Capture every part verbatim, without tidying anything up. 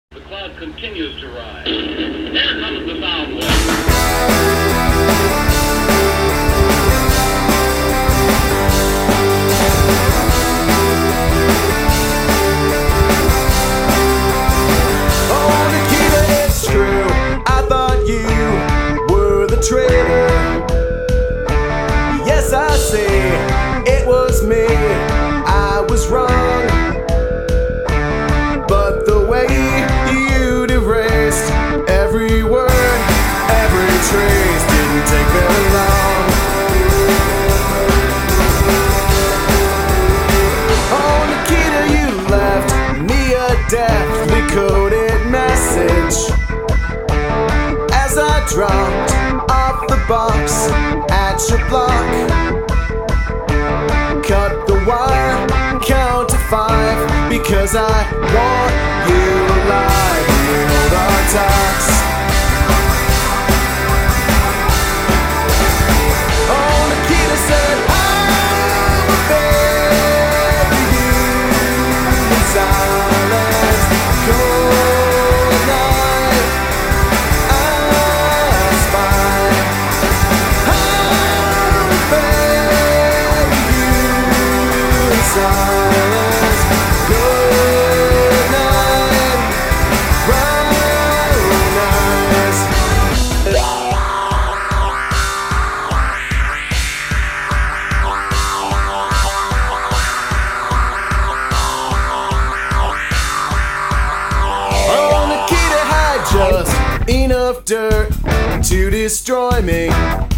The cloud continues to rise. Here comes the sound wave. Oh, Nikita, it's true. I thought you were the traitor. Yes, I see. It was me. I was wrong. But the way you'd erased every word, every trace didn't take very long. Oh, Nikita, you left me a deathly coded message as I dropped off the box at your block. Cut the wire, count to five, because I want you alive. You hold our talks. Oh, Nikita said, I will bury you in silence. Cold night, I spy. I will bury you in silence. Good night, brown eyes. Oh, Nikita had just enough dirt to destroy me.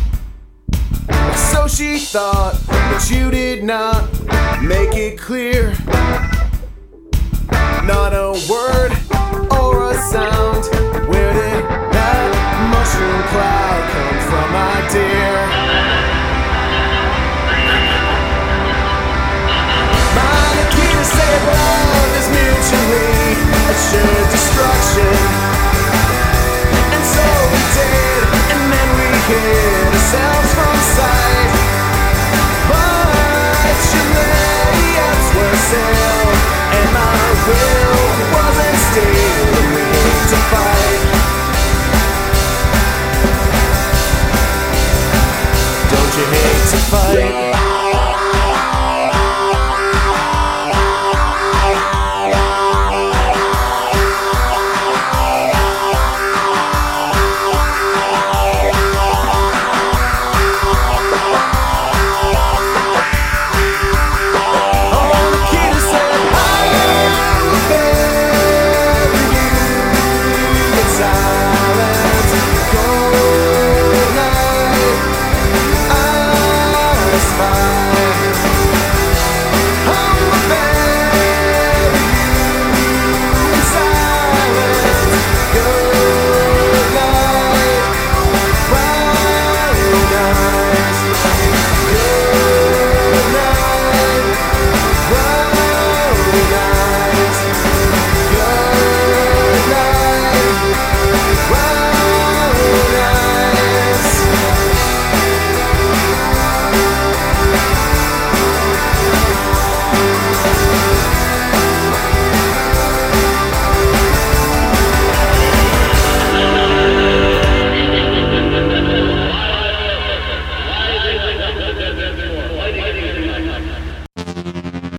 So she thought, but you did not make it clear. Not a word